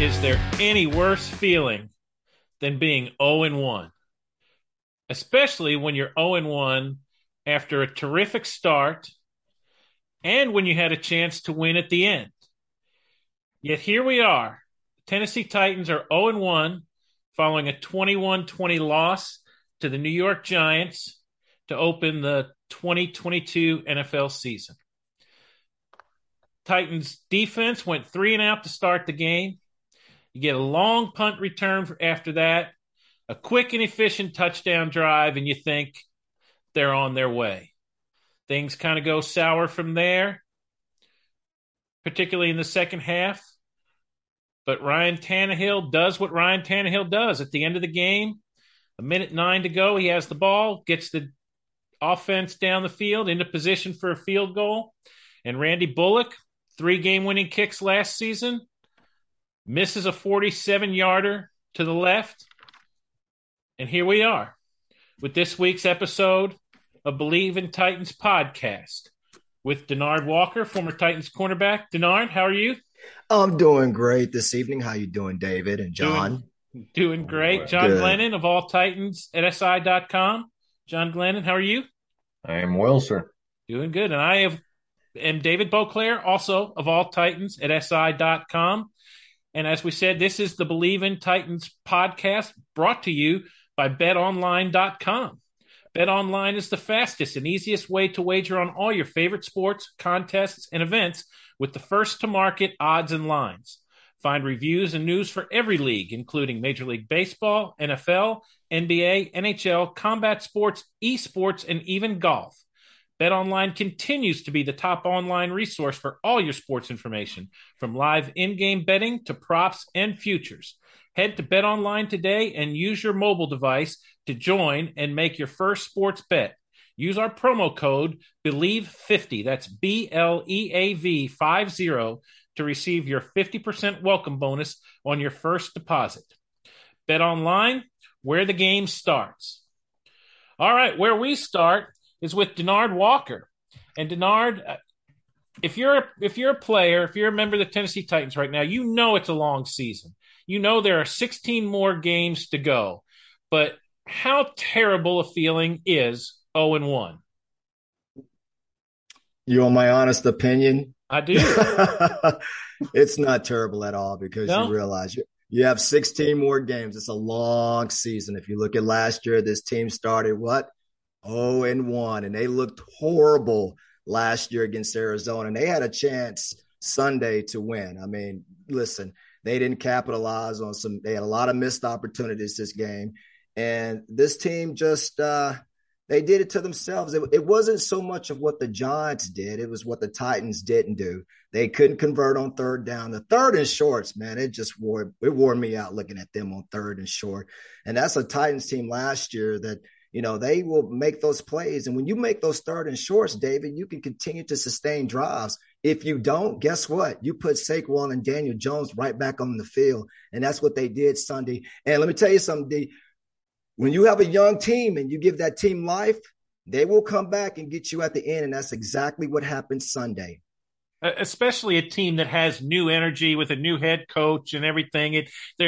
Is there any worse feeling than being 0-1? Especially when you're 0-1 after a terrific start and when you had a chance to win at the end. Yet here we are. Tennessee Titans are 0-1 following a 21-20 loss to the New York Giants to open the 2022 NFL season. Titans defense went 3 and out to start the game. You get a long punt return after that, a quick and efficient touchdown drive, and you think they're on their way. Things kind of go sour from there, particularly in the second half. But Ryan Tannehill does what Ryan Tannehill does. At the end of the game, 1:09 to go, he has the ball, gets the offense down the field into position for a field goal. And Randy Bullock, 3 game-winning kicks last season, misses a 47-yarder to the left. And here we are with this week's episode of Believe in Titans podcast with Denard Walker, former Titans cornerback. Denard, how are you? I'm doing great this evening. How you doing, David and John? Doing great. John Good. Glennon of All Titans at SI.com. John Glennon, how are you? I am well, sir. Doing good. And I am David Beauclair, also of All Titans at SI.com. And as we said, this is the Believe in Titans podcast brought to you by BetOnline.com. BetOnline is the fastest and easiest way to wager on all your favorite sports, contests, and events with the first-to-market odds and lines. Find reviews and news for every league, including Major League Baseball, NFL, NBA, NHL, combat sports, esports, and even golf. BetOnline continues to be the top online resource for all your sports information, from live in-game betting to props and futures. Head to BetOnline today and use your mobile device to join and make your first sports bet. Use our promo code BELIEVE50, that's BLEAV 50, to receive your 50% welcome bonus on your first deposit. BetOnline, where the game starts. All right, where we start is with Denard Walker. And Denard, if you're a player, if you're a member of the Tennessee Titans right now, you know it's a long season. You know there are 16 more games to go. But how terrible a feeling is 0-1? You want my honest opinion? I do. It's not terrible at all because you realize you have 16 more games. It's a long season. If you look at last year, this team started what? 0-1, and they looked horrible last year against Arizona, and they had a chance Sunday to win. I mean, listen, they didn't capitalize on they had a lot of missed opportunities this game, and this team just they did it to themselves. It wasn't so much of what the Giants did. It was what the Titans didn't do. They couldn't convert on third down. The third and shorts, man, it wore me out looking at them on third and short. And that's a Titans team last year that, they will make those plays. And when you make those third and shorts, David, you can continue to sustain drives. If you don't, guess what? You put Saquon and Daniel Jones right back on the field. And that's what they did Sunday. And let me tell you something, D. When you have a young team and you give that team life, they will come back and get you at the end. And that's exactly what happened Sunday. Especially a team that has new energy with a new head coach and everything.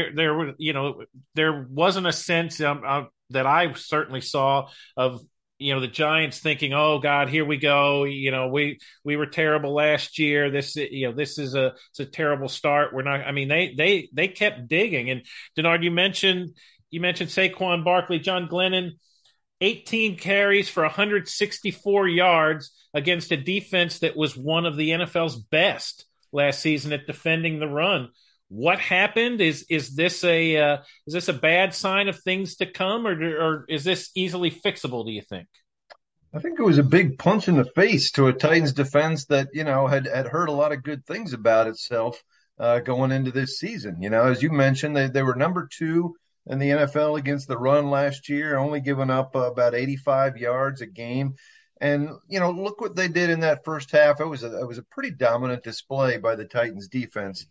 There wasn't a sense that I certainly saw of, the Giants thinking, oh God, here we go. We were terrible last year. This is a terrible start. We're not, they kept digging. And Denard, you mentioned Saquon Barkley, John Glennon, 18 carries for 164 yards against a defense that was one of the NFL's best last season at defending the run. What happened? Is this a bad sign of things to come, or is this easily fixable, do you think? I think it was a big punch in the face to a Titans defense that, had heard a lot of good things about itself going into this season. As you mentioned, they were number 2 in the NFL against the run last year, only giving up about 85 yards a game. And, look what they did in that first half. It was a pretty dominant display by the Titans defense.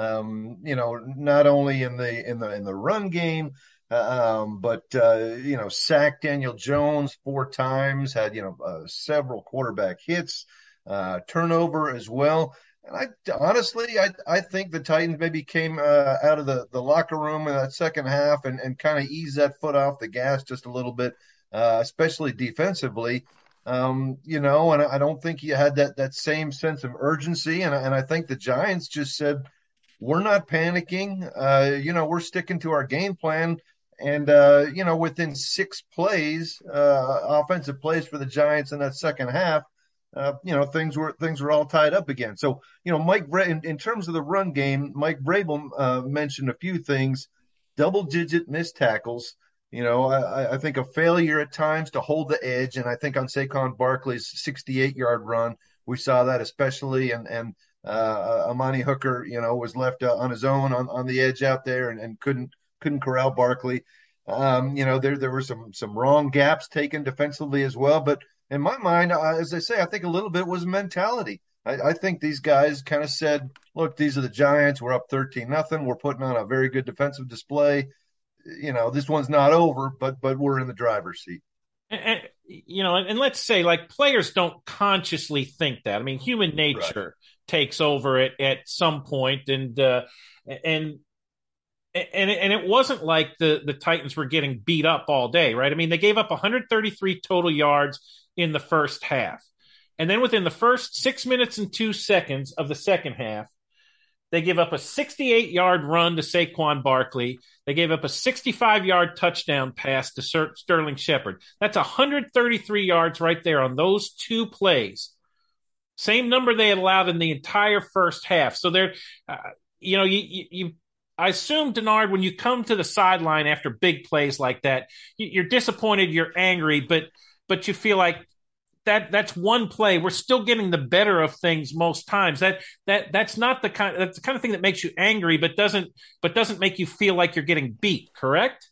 Not only in the run game, but sacked Daniel Jones 4 times, had, several quarterback hits, turnover as well. And I think the Titans maybe came out of the locker room in that second half and kind of eased that foot off the gas just a little bit, especially defensively. And I don't think you had that same sense of urgency. And I think the Giants just said, we're not panicking. We're sticking to our game plan. And, within 6 plays, offensive plays for the Giants in that second half, things were all tied up again. So, in terms of the run game, Mike Vrabel mentioned a few things: double-digit missed tackles. I think a failure at times to hold the edge, and I think on Saquon Barkley's 68-yard run, we saw that especially. And Amani Hooker, was left on his own on the edge out there and couldn't corral Barkley. There were some wrong gaps taken defensively as well, but in my mind, as I say, I think a little bit was mentality. I think these guys kind of said, look, these are the Giants. We're up 13-0. We're putting on a very good defensive display. This one's not over, but we're in the driver's seat. And let's say, like, players don't consciously think that. I mean, human nature takes over at some point, and it wasn't like the Titans were getting beat up all day, right? I mean, they gave up 133 total yards in the first half. And then within the first 6 minutes and 2 seconds of the second half, they give up a 68-yard run to Saquon Barkley. They gave up a 65-yard touchdown pass to Sterling Shepard. That's 133 yards right there on those 2 plays. Same number they had allowed in the entire first half. So they're, I assume, Denard, when you come to the sideline after big plays like that, you're disappointed, you're angry, but you feel like that's one play. We're still getting the better of things most times. That's the kind of thing that makes you angry, but doesn't make you feel like you're getting beat. Correct?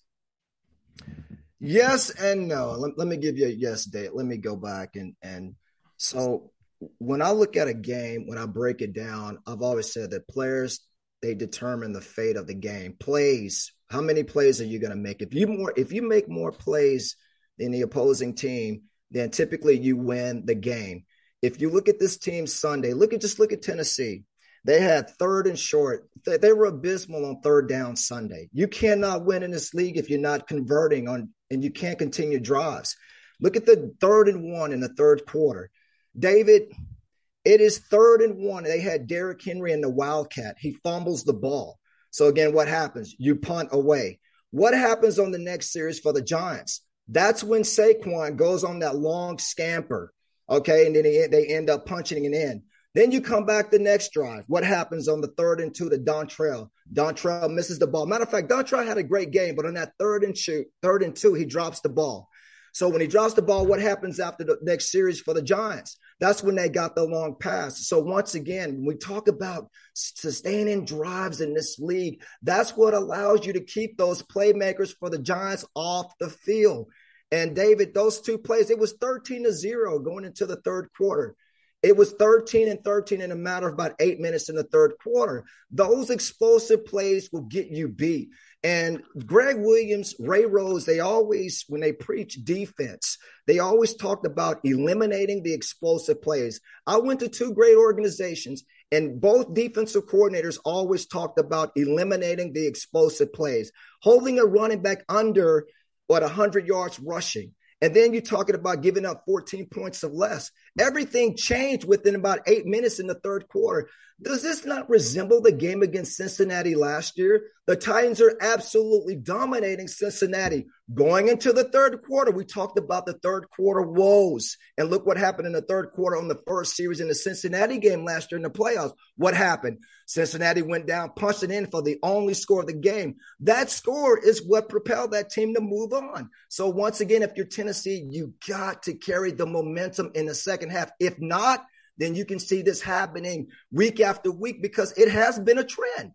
Yes and no. Let me give you a yes, Dave. Let me go back and so when I look at a game, when I break it down, I've always said that players, they determine the fate of the game. Plays, how many plays are you going to make? If you make more plays than the opposing team, then typically you win the game. If you look at this team Sunday, look at Tennessee. They had third and short. They were abysmal on third down Sunday. You cannot win in this league if you're not converting on, and you can't continue drives. Look at the 3rd and 1 in the third quarter. David, it is 3rd and 1. They had Derrick Henry in the Wildcat. He fumbles the ball. So again, what happens? You punt away. What happens on the next series for the Giants? That's when Saquon goes on that long scamper, okay, and then they end up punching it in. Then you come back the next drive. What happens on the 3rd and 2 to Dontrell? Dontrell misses the ball. Matter of fact, Dontrell had a great game, but on that 3rd and 2, he drops the ball. So when he drops the ball, what happens after the next series for the Giants? That's when they got the long pass. So once again, when we talk about sustaining drives in this league, that's what allows you to keep those playmakers for the Giants off the field. And David, those 2 plays, it was 13-0 going into the third quarter. It was 13-13 in a matter of about 8 minutes in the third quarter. Those explosive plays will get you beat. And Greg Williams, Ray Rose, they always, when they preach defense, they always talked about eliminating the explosive plays. I went to 2 great organizations, and both defensive coordinators always talked about eliminating the explosive plays, holding a running back under 100 yards rushing. And then you're talking about giving up 14 points or less. Everything changed within about 8 minutes in the third quarter. Does this not resemble the game against Cincinnati last year? The Titans are absolutely dominating Cincinnati. Going into the third quarter, we talked about the third quarter woes. And look what happened in the third quarter on the first series in the Cincinnati game last year in the playoffs. What happened? Cincinnati went down, punched it in for the only score of the game. That score is what propelled that team to move on. So once again, if you're Tennessee, you got to carry the momentum in the second half. If not, then you can see this happening week after week because it has been a trend.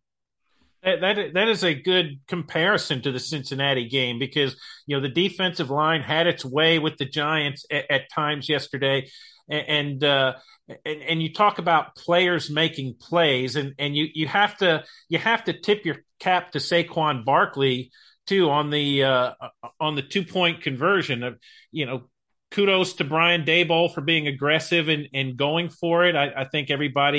That is a good comparison to the Cincinnati game because, the defensive line had its way with the Giants at times yesterday. And you talk about players making plays and you have to tip your cap to Saquon Barkley too on the 2-point conversion of, kudos to Brian Daboll for being aggressive and going for it. I think everybody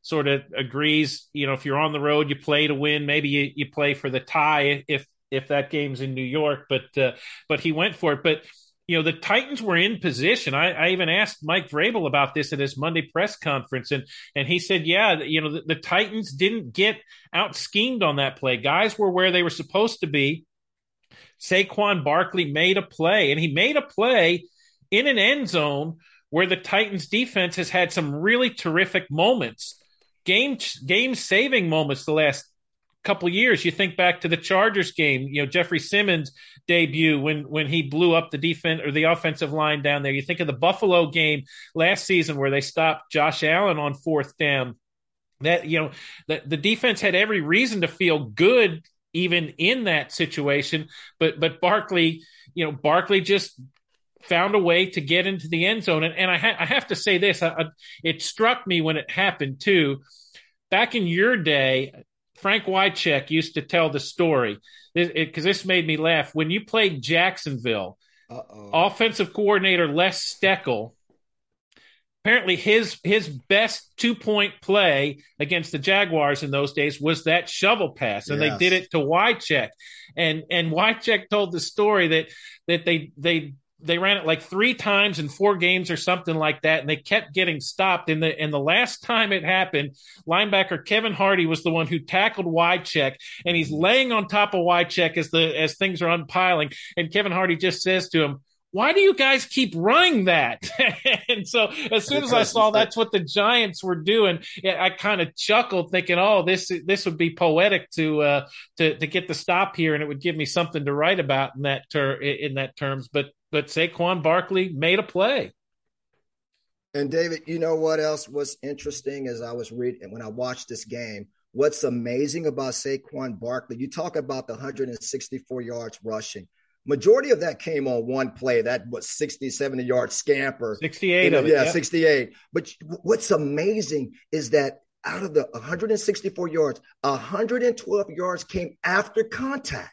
sort of agrees, if you're on the road, you play to win. Maybe you play for the tie if that game's in New York, but he went for it. But the Titans were in position. I even asked Mike Vrabel about this at his Monday press conference, and he said, yeah, the Titans didn't get out schemed on that play. Guys were where they were supposed to be. Saquon Barkley made a play, and he made a play in an end zone where the Titans defense has had some really terrific moments, game-saving moments the last couple of years. You think back to the Chargers game, Jeffrey Simmons' debut when he blew up the defense or the offensive line down there. You think of the Buffalo game last season where they stopped Josh Allen on fourth down. That the defense had every reason to feel good even in that situation, but Barkley just found a way to get into the end zone. And I have to say this, it struck me when it happened too. Back in your day, Frank Wycheck used to tell the story, because this made me laugh. When you played Jacksonville, offensive coordinator Les Steckel, apparently his best 2-point play against the Jaguars in those days was that shovel pass, and They did it to Wycheck. And Wycheck told the story that they ran it like 3 times in 4 games or something like that, and they kept getting stopped. And the last time it happened, linebacker Kevin Hardy was the one who tackled Wycheck, and he's laying on top of Wycheck as things are unpiling. And Kevin Hardy just says to him, "Why do you guys keep running that?" And so as soon as I saw that's what the Giants were doing, I kind of chuckled, thinking, "Oh, this would be poetic to get the stop here, and it would give me something to write about in that terms." But Saquon Barkley made a play. And David, you know what else was interesting as I was reading when I watched this game? What's amazing about Saquon Barkley? You talk about the 164 yards rushing. Majority of that came on one play. That was 60, 70-yard scamper. 68 of it. Yeah, 68. But what's amazing is that out of the 164 yards, 112 yards came after contact.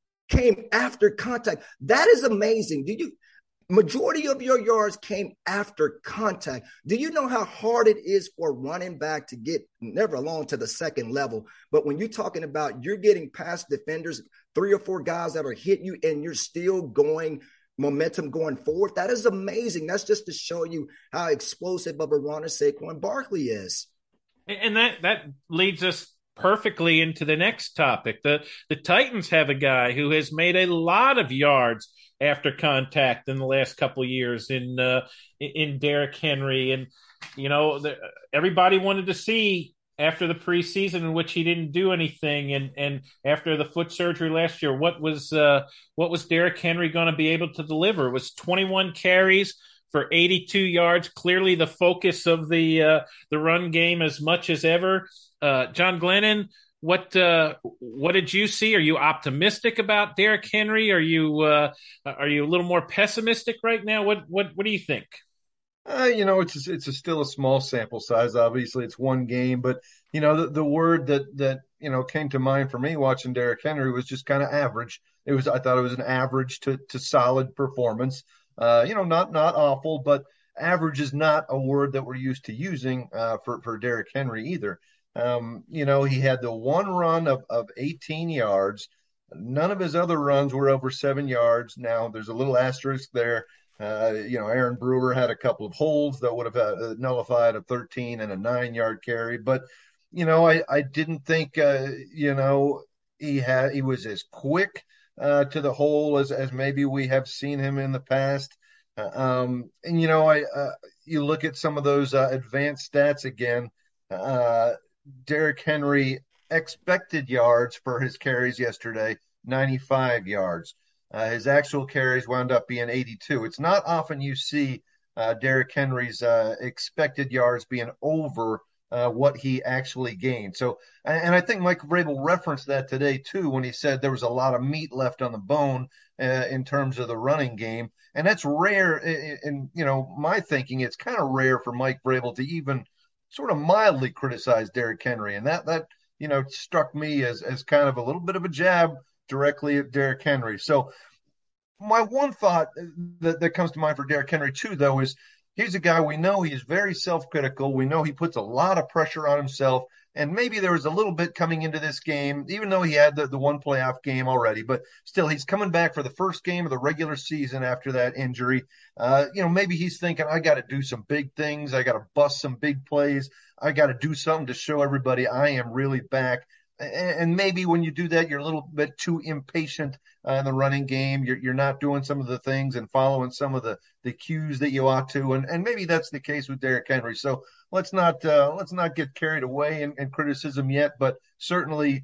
That is amazing. Majority of your yards came after contact. Do you know how hard it is for a running back to get, never alone to the second level, but when you're talking about you're getting past defenders, 3 or 4 guys that are hitting you and you're still going momentum going forward? That is amazing. That's just to show you how explosive of a runner Saquon Barkley is. And that leads us perfectly into the next topic. The Titans have a guy who has made a lot of yards after contact in the last couple of years in Derrick Henry. And, everybody wanted to see after the preseason in which he didn't do anything. And after the foot surgery last year, what was Derrick Henry going to be able to deliver? It was 21 carries for 82 yards, clearly the focus of the run game as much as ever. John Glennon, what did you see? Are you optimistic about Derrick Henry? Are you a little more pessimistic right now? What do you think? It's still a small sample size. Obviously, it's one game, but the word that came to mind for me watching Derrick Henry was just kind of average. I thought it was an average to solid performance. Not awful, but average is not a word that we're used to using for Derrick Henry either. He had the one run of 18 yards. None of his other runs were over 7 yards. Now, there's a little asterisk there. Aaron Brewer had a couple of holds that would have nullified a 13 and a 9-yard carry. But, I didn't think, he was as quick to the hole as maybe we have seen him in the past. You look at some of those advanced stats again. Derrick Henry expected yards for his carries yesterday, 95 yards. His actual carries wound up being 82. It's not often you see Derrick Henry's expected yards being over what he actually gained. So, and I think Mike Vrabel referenced that today too when he said there was a lot of meat left on the bone in terms of the running game, and that's rare. In my thinking, it's kind of rare for Mike Vrabel to even sort of mildly criticize Derrick Henry, and that struck me as kind of a little bit of a jab directly at Derrick Henry. So my one thought that comes to mind for Derrick Henry too, though, is here's a guy we know he's very self-critical. We know he puts a lot of pressure on himself. And maybe there was a little bit coming into this game, even though he had the one playoff game already, but still he's coming back for the first game of the regular season after that injury. Maybe he's thinking, I got to do some big things. I got to bust some big plays. I got to do something to show everybody I am really back. And maybe when you do that, you're a little bit too impatient in the running game. You're not doing some of the things and following some of the cues that you ought to. And maybe that's the case with Derrick Henry. So let's not get carried away in criticism yet. But certainly,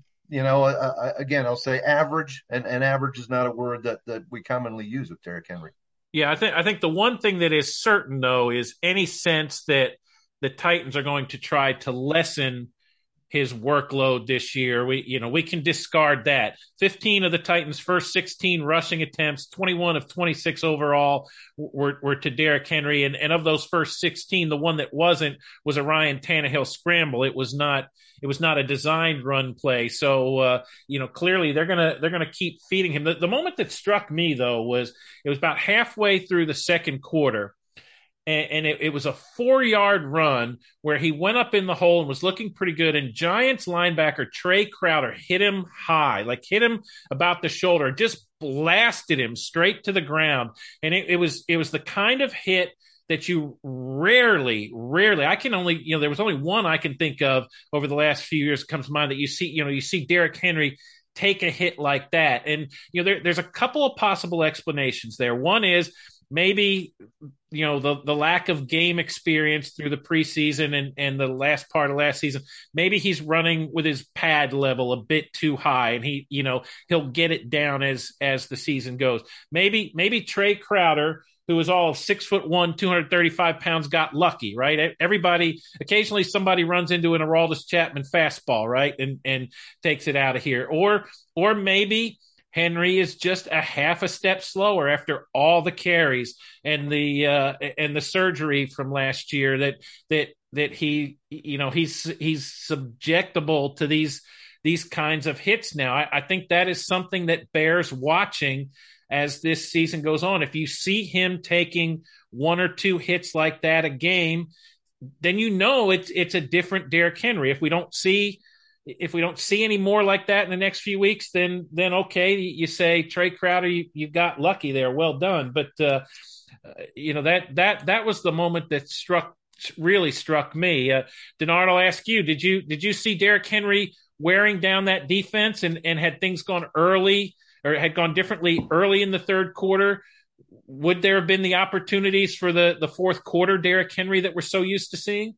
again, I'll say average, and average is not a word that we commonly use with Derrick Henry. Yeah, I think the one thing that is certain, though, is any sense that the Titans are going to try to lessen his workload this year. We can discard that. 15 of the Titans' first 16 rushing attempts, 21 of 26 overall were to Derrick Henry. And of those first 16, the one that wasn't was a Ryan Tannehill scramble. It was not a designed run play. So, clearly they're going to keep feeding him. The moment that struck me, though, was it was about halfway through the second quarter. And it was a 4-yard run where he went up in the hole and was looking pretty good. And Giants linebacker Trey Crowder hit him high, hit him about the shoulder, just blasted him straight to the ground. And it was the kind of hit that you rarely, I can only, there was only one I can think of over the last few years comes to mind that you see Derrick Henry take a hit like that. And, there's a couple of possible explanations there. One is, maybe, the lack of game experience through the preseason and the last part of last season, maybe he's running with his pad level a bit too high, and he'll get it down as the season goes. Maybe Trey Crowder, who is all 6'1", 235 pounds, got lucky, right? Occasionally somebody runs into an Aroldis Chapman fastball, right? And takes it out of here. Or maybe Henry is just a half a step slower after all the carries and the surgery from last year that he's subjectable to these kinds of hits now. I think that is something that bears watching as this season goes on. If you see him taking one or two hits like that a game, then it's a different Derrick Henry. If we don't see any more like that in the next few weeks, then okay, you say, Trey Crowder, you got lucky there. Well done. But that was the moment that really struck me. Denard, I'll ask you, did you see Derrick Henry wearing down that defense and had things gone early or had gone differently early in the third quarter? Would there have been the opportunities for the fourth quarter Derrick Henry that we're so used to seeing?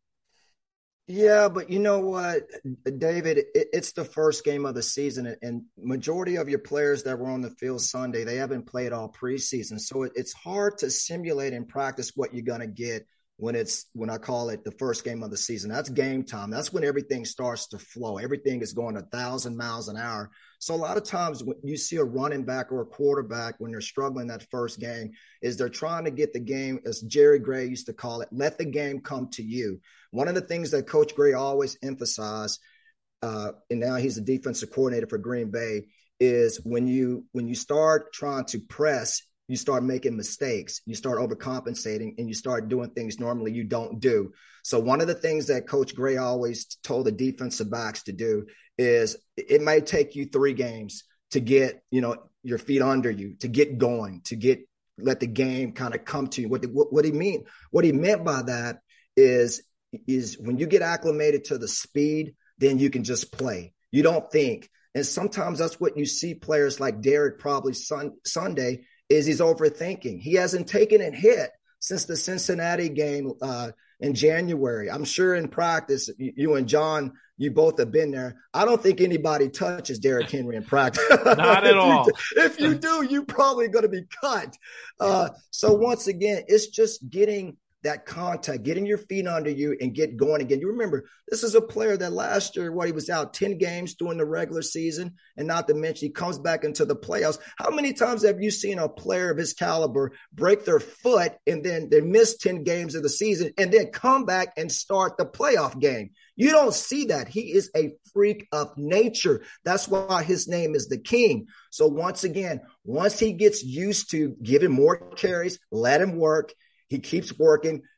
Yeah, but you know what, David, it's the first game of the season, and majority of your players that were on the field Sunday, they haven't played all preseason. So it's hard to simulate and practice what you're going to get when I call it the first game of the season. That's game time. That's when everything starts to flow. Everything is going 1,000 miles an hour. So a lot of times when you see a running back or a quarterback, when they're struggling that first game, is they're trying to get the game, as Jerry Gray used to call it, let the game come to you. One of the things that Coach Gray always emphasized, and now he's the defensive coordinator for Green Bay, is when you start trying to press, you start making mistakes, you start overcompensating, and you start doing things normally you don't do. So one of the things that Coach Gray always told the defensive backs to do is it may take you 3 games to get, your feet under you, to get going, let the game kind of come to you. What he meant by that is when you get acclimated to the speed, then you can just play. You don't think. And sometimes that's what you see players like Derrick probably Sunday is he's overthinking. He hasn't taken a hit since the Cincinnati game in January. I'm sure in practice, you and John, you both have been there. I don't think anybody touches Derrick Henry in practice. Not at all. If you do, you're probably going to be cut. So once again, it's just getting that contact, getting your feet under you and get going again. You remember, this is a player that last year, he was out 10 games during the regular season, and not to mention he comes back into the playoffs. How many times have you seen a player of his caliber break their foot and then they miss 10 games of the season and then come back and start the playoff game? You don't see that. He is a freak of nature. That's why his name is the King. So once again, once he gets used to giving more carries, let him work. He keeps working.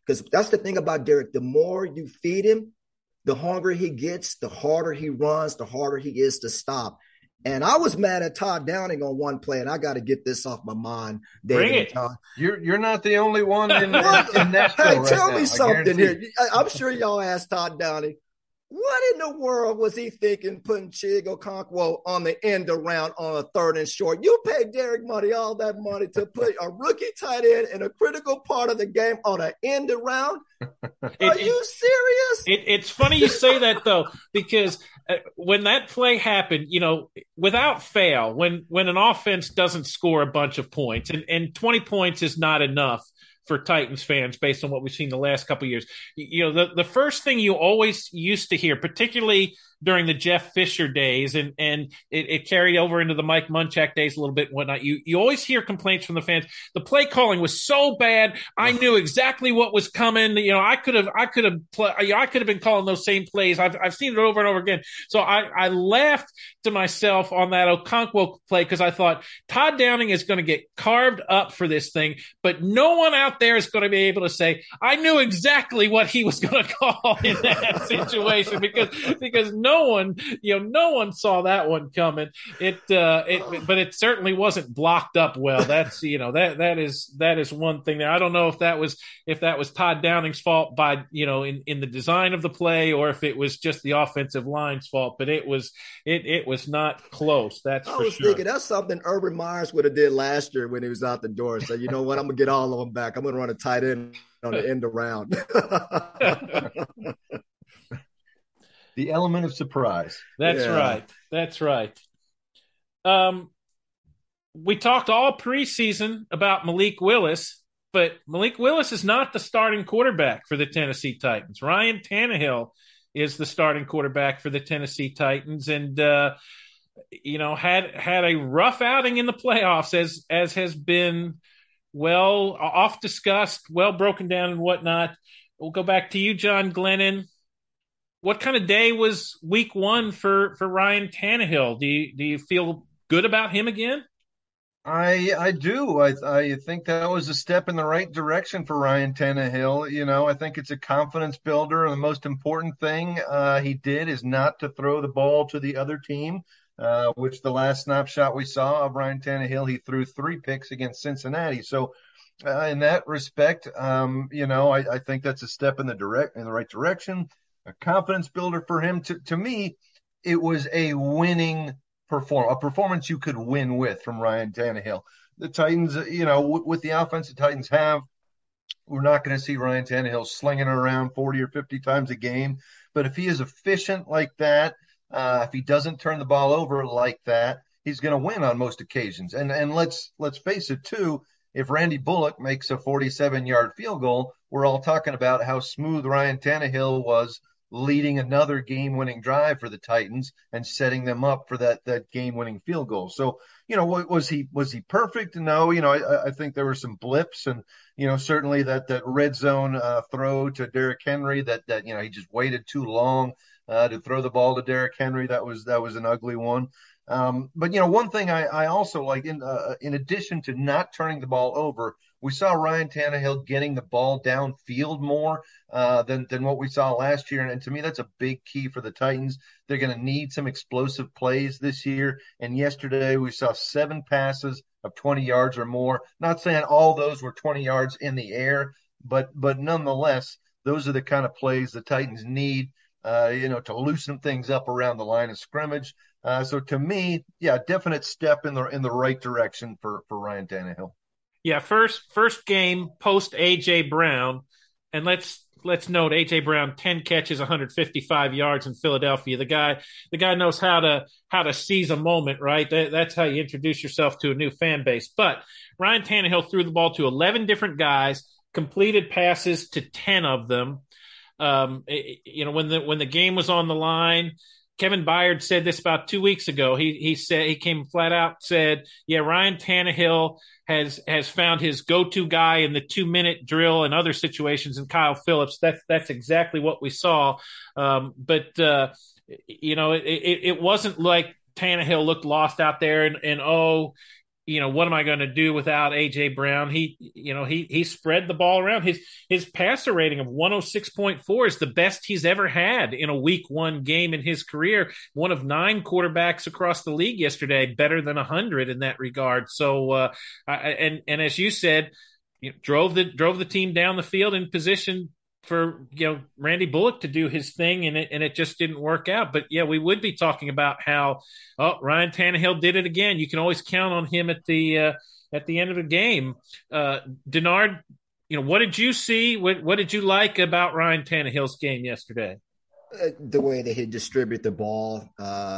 Because that's the thing about Derek. The more you feed him, the hungrier he gets, the harder he runs, the harder he is to stop. And I was mad at Todd Downing on one play, and I got to get this off my mind, David. Bring it. You're not the only one in Nashville. Hey, right tell now, me something here. I'm sure y'all asked Todd Downing, what in the world was he thinking putting Chig Okonkwo on the end around on a 3rd and short? You paid Derek Money all that money to put a rookie tight end in a critical part of the game on an end around? Are you serious? It's funny you say that, though, because when that play happened, without fail, when an offense doesn't score a bunch of points, and 20 points is not enough for Titans fans based on what we've seen the last couple of years. The first thing you always used to hear, particularly during the Jeff Fisher days, and it carried over into the Mike Munchak days a little bit and whatnot, you always hear complaints from the fans. The play calling was so bad. I knew exactly what was coming. I could have been calling those same plays. I've seen it over and over again. So I laughed to myself on that Okonkwo play because I thought Todd Downing is going to get carved up for this thing, but no one out there is going to be able to say, I knew exactly what he was going to call in that situation because no one saw that one coming. But it certainly wasn't blocked up well. That's that is one thing there. I don't know if that was Todd Downing's fault by in the design of the play, or if it was just the offensive line's fault. But it was not close. That's for sure. I was thinking that's something Urban Myers would have did last year when he was out the door. So you know what? I'm gonna get all of them back. I'm gonna run a tight end on the end around. The element of surprise. That's right. That's right. We talked all preseason about Malik Willis, but Malik Willis is not the starting quarterback for the Tennessee Titans. Ryan Tannehill is the starting quarterback for the Tennessee Titans, and had a rough outing in the playoffs, as has been well oft discussed, well broken down and whatnot. We'll go back to you, John Glennon. What kind of day was week 1 for Ryan Tannehill? Do you feel good about him again? I do. I think that was a step in the right direction for Ryan Tannehill. I think it's a confidence builder. And the most important thing he did is not to throw the ball to the other team, which the last snapshot we saw of Ryan Tannehill, he threw 3 picks against Cincinnati. So in that respect, I think that's a step in the right direction. A confidence builder for him. To me, it was a winning a performance you could win with from Ryan Tannehill. The Titans, with the offense the Titans have, we're not going to see Ryan Tannehill slinging around 40 or 50 times a game. But if he is efficient like that, if he doesn't turn the ball over like that, he's going to win on most occasions. And let's face it too. If Randy Bullock makes a 47-yard field goal, we're all talking about how smooth Ryan Tannehill was leading another game-winning drive for the Titans and setting them up for that game-winning field goal. So, was he perfect? No, I think there were some blips, and certainly that red zone throw to Derrick Henry that he just waited too long to throw the ball to Derrick Henry. That was an ugly one. But one thing I also like, in addition to not turning the ball over, we saw Ryan Tannehill getting the ball downfield more than what we saw last year. And to me, that's a big key for the Titans. They're going to need some explosive plays this year. And yesterday we saw 7 passes of 20 yards or more. Not saying all those were 20 yards in the air, but nonetheless, those are the kind of plays the Titans need, to loosen things up around the line of scrimmage. So to me, definite step in the right direction for Ryan Tannehill. Yeah, first game post A.J. Brown, and let's note A.J. Brown 10 catches, 155 yards in Philadelphia. The guy knows how to seize a moment, right? That's how you introduce yourself to a new fan base. But Ryan Tannehill threw the ball to 11 different guys, completed passes to 10 of them. When the game was on the line, Kevin Byard said this about 2 weeks ago. He said, he came flat out, said, yeah, Ryan Tannehill has found his go-to guy in the 2-minute drill and other situations in Kyle Phillips. That's exactly what we saw. It wasn't like Tannehill looked lost out there and what am I going to do without AJ Brown? He spread the ball around. His passer rating of 106.4 is the best he's ever had in a week one game in his career. One of 9 quarterbacks across the league yesterday, better than 100 in that regard. So, and as you said, drove the team down the field in position for Randy Bullock to do his thing, and it just didn't work out. But yeah, we would be talking about how Ryan Tannehill did it again. You can always count on him at the end of the game. Denard, what did you see? What did you like about Ryan Tannehill's game yesterday? The way that he distributed the ball.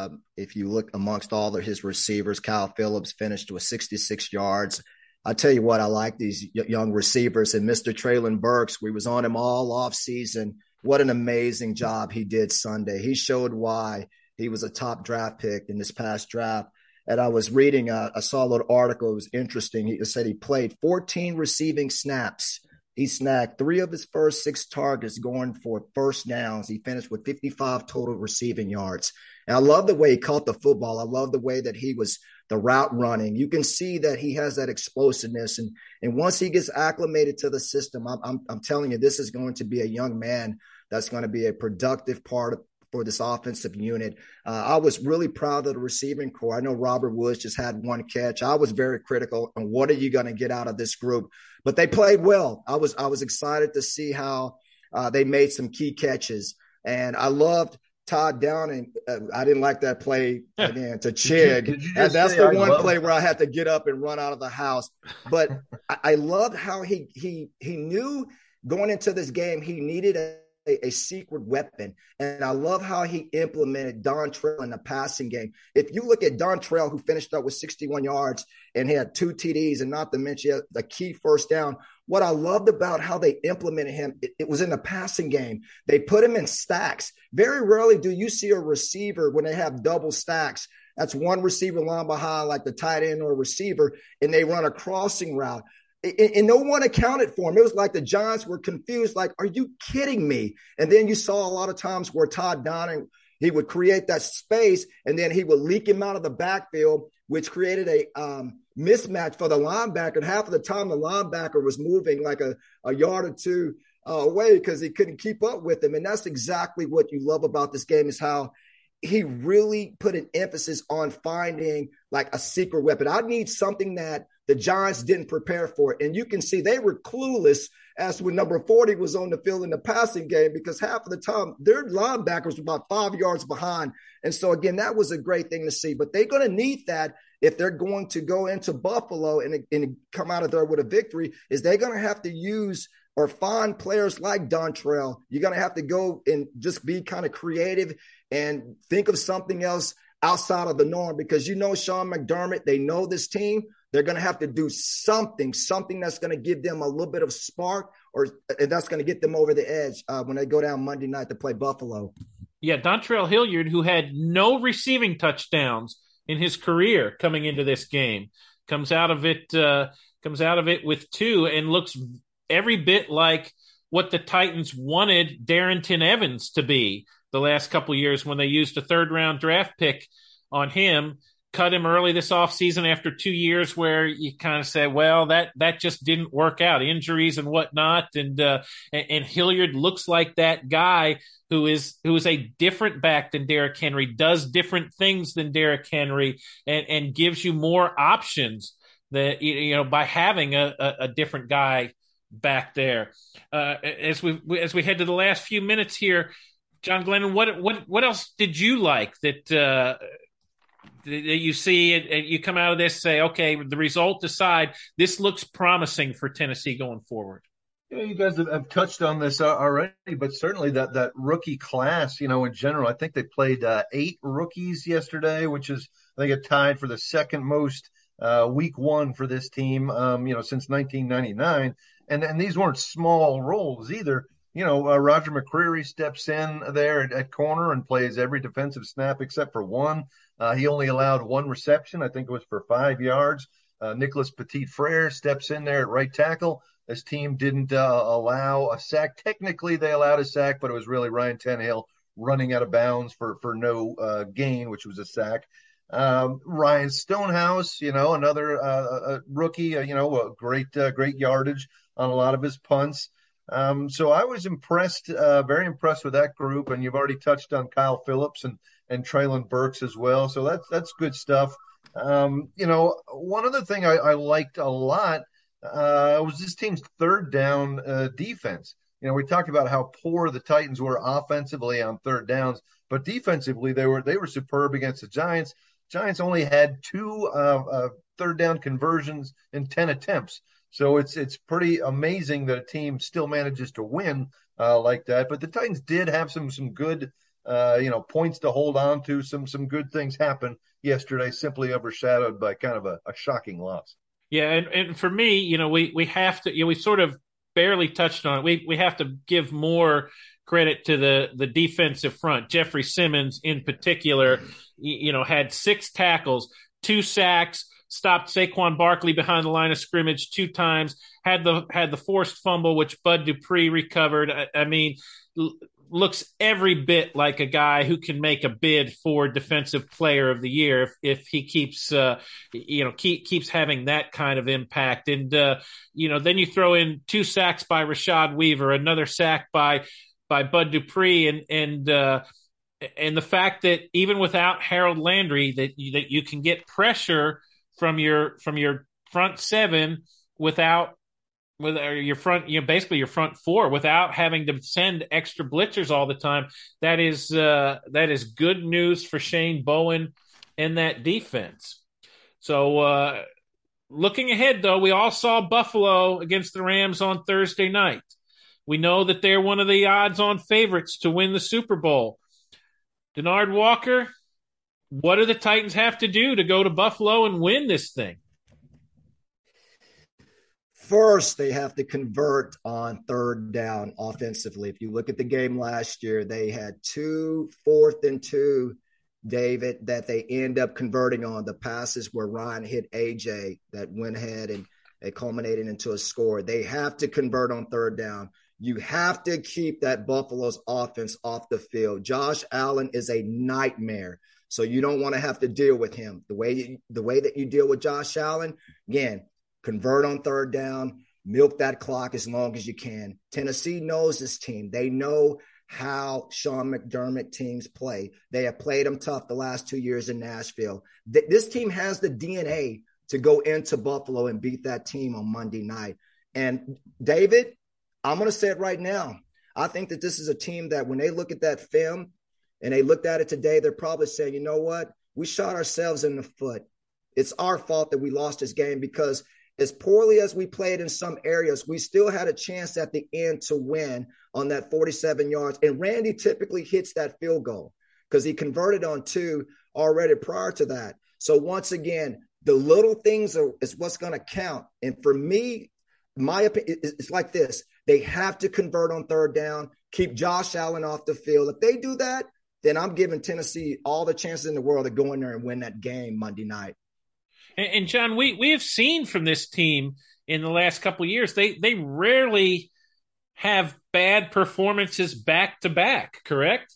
If you look amongst all of his receivers, Kyle Phillips finished with 66 yards. I tell you what, I like these young receivers, and Mr. Traylon Burks, we was on him all off season. What an amazing job he did Sunday. He showed why he was a top draft pick in this past draft. And I was reading, I saw a little article. It was interesting. He said he played 14 receiving snaps. He snagged 3 of his first 6 targets going for first downs. He finished with 55 total receiving yards. And I love the way he caught the football. I love the way that he was the route running. You can see that he has that explosiveness. And once he gets acclimated to the system, I'm telling you, this is going to be a young man that's going to be a productive part for this offensive unit. I was really proud of the receiving core. I know Robert Woods just had 1 catch. I was very critical on what are you going to get out of this group, but they played well. I was excited to see how they made some key catches, and I loved Todd Downing. I didn't like that play again to Chig. That's the one play where I had to get up and run out of the house. But I loved how he knew going into this game he needed a secret weapon. And I love how he implemented Dontrell in the passing game. If you look at Dontrell, who finished up with 61 yards and he had 2 TDs, and not to mention the key first down, what I loved about how they implemented him, it was in the passing game. They put him in stacks. Very rarely do you see a receiver when they have double stacks. That's one receiver line behind, like the tight end or receiver, and they run a crossing route. And no one accounted for him. It was like the Giants were confused, like, are you kidding me? And then you saw a lot of times where Todd Downing, he would create that space, and then he would leak him out of the backfield, which created a mismatch for the linebacker. And half of the time, the linebacker was moving like a yard or 2 away because he couldn't keep up with him. And that's exactly what you love about this game, is how he really put an emphasis on finding like a secret weapon. I need something that the Giants didn't prepare for. And you can see they were clueless as when number 40 was on the field in the passing game, because half of the time their linebackers were about 5 yards behind. And so, again, that was a great thing to see. But they're going to need that if they're going to go into Buffalo and come out of there with a victory, is they're going to have to use or find players like Dontrell. You're going to have to go and just be kind of creative and think of something else outside of the norm, because Sean McDermott, they know this team. They're going to have to do something that's going to give them a little bit of spark, or that's going to get them over the edge when they go down Monday night to play Buffalo. Yeah, Dontrell Hilliard, who had no receiving touchdowns in his career coming into this game, comes out of it with 2 and looks every bit like what the Titans wanted Darrynton Evans to be the last couple of years when they used a 3rd-round draft pick on him. Cut him early this offseason after 2 years where you kind of say, well, that just didn't work out, injuries and whatnot. And Hilliard looks like that guy who is a different back than Derrick Henry, does different things than Derrick Henry, and gives you more options that, by having a different guy back there. As we head to the last few minutes here, John Glennon, what else did you like that you see and you come out of this, say, okay, the result aside, this looks promising for Tennessee going forward? Yeah, you guys have touched on this already, but certainly that rookie class, in general, I think they played 8 rookies yesterday, which is, I think, tied for the second most week one for this team, since 1999. And these weren't small roles either. Roger McCreary steps in there at corner and plays every defensive snap except for one. He only allowed 1 reception. I think it was for 5 yards. Nicholas Petit-Frere steps in there at right tackle. This team didn't allow a sack. Technically, they allowed a sack, but it was really Ryan Tannehill running out of bounds for no gain, which was a sack. Ryan Stonehouse, another rookie, a great yardage on a lot of his punts. So I was impressed, very impressed with that group. And you've already touched on Kyle Phillips and Treylon Burks as well. So that's good stuff. One other thing I liked a lot was this team's third down defense. We talked about how poor the Titans were offensively on third downs, but defensively they were superb against the Giants. Giants only had two third down conversions in 10 attempts. So it's pretty amazing that a team still manages to win like that. But the Titans did have some good points to hold on to. Some good things happen yesterday, simply overshadowed by kind of a shocking loss. Yeah, and for me, we have to, we sort of barely touched on it. We have to give more credit to the defensive front. Jeffrey Simmons in particular, had 6 tackles, 2 sacks, stopped Saquon Barkley behind the line of scrimmage 2 times, had the forced fumble, which Bud Dupree recovered. I mean, looks every bit like a guy who can make a bid for Defensive Player of the Year if he keeps keeps having that kind of impact. And then you throw in 2 sacks by Rashad Weaver, another sack by Bud Dupree, and the fact that even without Harold Landry, that you can get pressure from your front 7 without your front, basically your front 4 without having to send extra blitzers all the time. That is good news for Shane Bowen and that defense. So looking ahead, though, we all saw Buffalo against the Rams on Thursday night. We know that they're one of the odds-on favorites to win the Super Bowl. Denard Walker, what do the Titans have to do to go to Buffalo and win this thing? First, they have to convert on third down offensively. If you look at the game last year, they had 2 4th and 2, David, that they end up converting on. The passes where Ryan hit AJ that went ahead and it culminated into a score. They have to convert on third down. You have to keep that Buffalo's offense off the field. Josh Allen is a nightmare, so you don't want to have to deal with him. The way that you deal with Josh Allen, again, convert on third down, milk that clock as long as you can. Tennessee knows this team. They know how Sean McDermott teams play. They have played them tough the last 2 years in Nashville. This team has the DNA to go into Buffalo and beat that team on Monday night. And David, I'm going to say it right now. I think that this is a team that when they look at that film and they looked at it today, they're probably saying, you know what? We shot ourselves in the foot. It's our fault that we lost this game because as poorly as we played in some areas, we still had a chance at the end to win on that 47 yards. And Randy typically hits that field goal because he converted on 2 already prior to that. So once again, the little things is what's going to count. And for me, my opinion, it's like this. They have to convert on third down, keep Josh Allen off the field. If they do that, then I'm giving Tennessee all the chances in the world to go in there and win that game Monday night. And John, we have seen from this team in the last couple of years, they rarely have bad performances back to back, correct?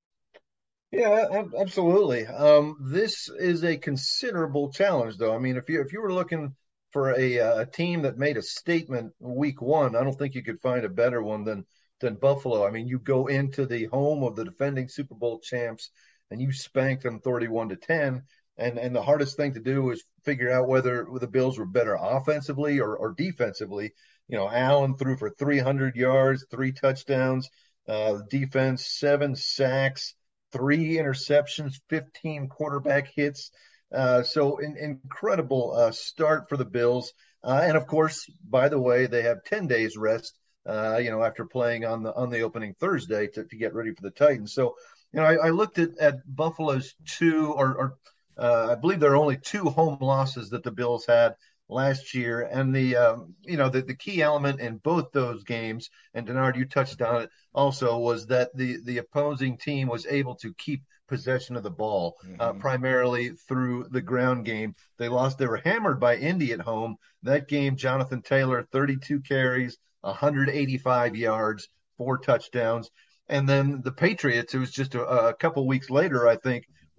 Yeah, absolutely. This is a considerable challenge, though. I mean, if you were looking for a team that made a statement week 1, I don't think you could find a better one than Buffalo. I mean, you go into the home of the defending Super Bowl champs and you spank them 31-10. And the hardest thing to do is figure out whether the Bills were better offensively or defensively. Allen threw for 300 yards, 3 touchdowns, defense, 7 sacks, 3 interceptions, 15 quarterback hits. So incredible start for the Bills. And of course, by the way, they have 10 days rest, after playing on the opening Thursday to get ready for the Titans. So, I looked at Buffalo's 2 I believe there are only 2 home losses that the Bills had last year. And the key element in both those games, and Denard, you touched on it also, was that the opposing team was able to keep possession of the ball, primarily through the ground game. They were hammered by Indy at home. That game, Jonathan Taylor, 32 carries, 185 yards, 4 touchdowns. And then the Patriots, it was just a couple weeks later, I think,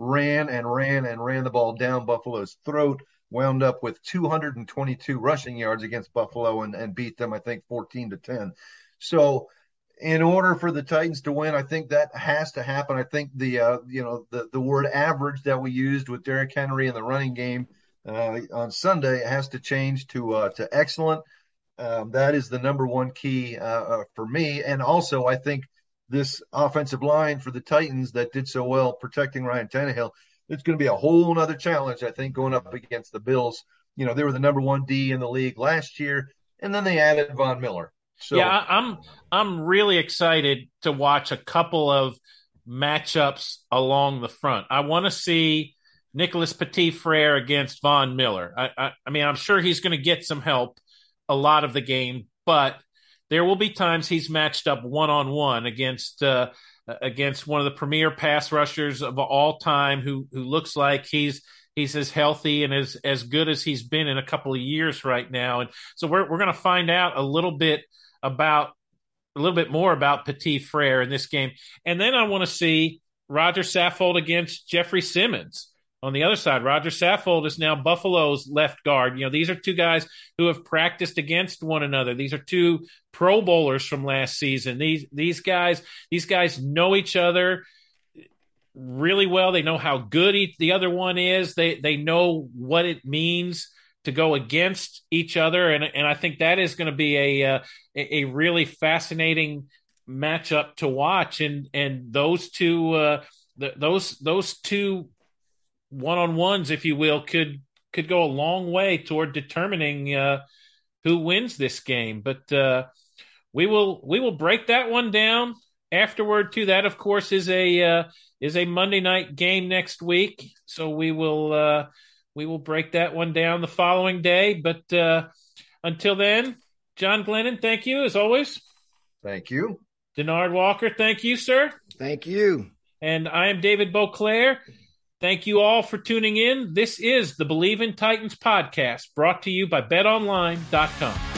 ran the ball down Buffalo's throat, wound up with 222 rushing yards against Buffalo and beat them, I think, 14-10. So in order for the Titans to win, I think that has to happen. I think the word average that we used with Derrick Henry in the running game on Sunday has to change to excellent. That is the number one key for me. And also, I think this offensive line for the Titans that did so well protecting Ryan Tannehill, it's going to be a whole other challenge, I think, going up against the Bills. You know, they were the number one D in the league last year, and then they added Von Miller. So yeah, I'm really excited to watch a couple of matchups along the front. I want to see Nicholas Petit-Frere against Von Miller. I mean, I'm sure he's going to get some help a lot of the game, but there will be times he's matched up one-on-one against one of the premier pass rushers of all time who looks like he's as healthy and as good as he's been in a couple of years right now. And so we're going to find out a little bit more about Petit-Frere in this game. And then I want to see Roger Saffold against Jeffrey Simmons. On the other side, Roger Saffold is now Buffalo's left guard. You know, these are two guys who have practiced against one another. These are two Pro Bowlers from last season. These guys know each other really well. They know how good the other one is. They know what it means to go against each other, and I think that is going to be a really fascinating matchup to watch. And those two those two one-on-ones, if you will, could go a long way toward determining who wins this game. But we will break that one down afterward too. That, of course, is a Monday night game next week, so we will break that one down the following day. But until then, John Glennon, thank you as always. Thank you. Denard Walker, thank you, sir. Thank you. And I am David Beauclair. Thank you all for tuning in. This is the Believe in Titans podcast, brought to you by BetOnline.com.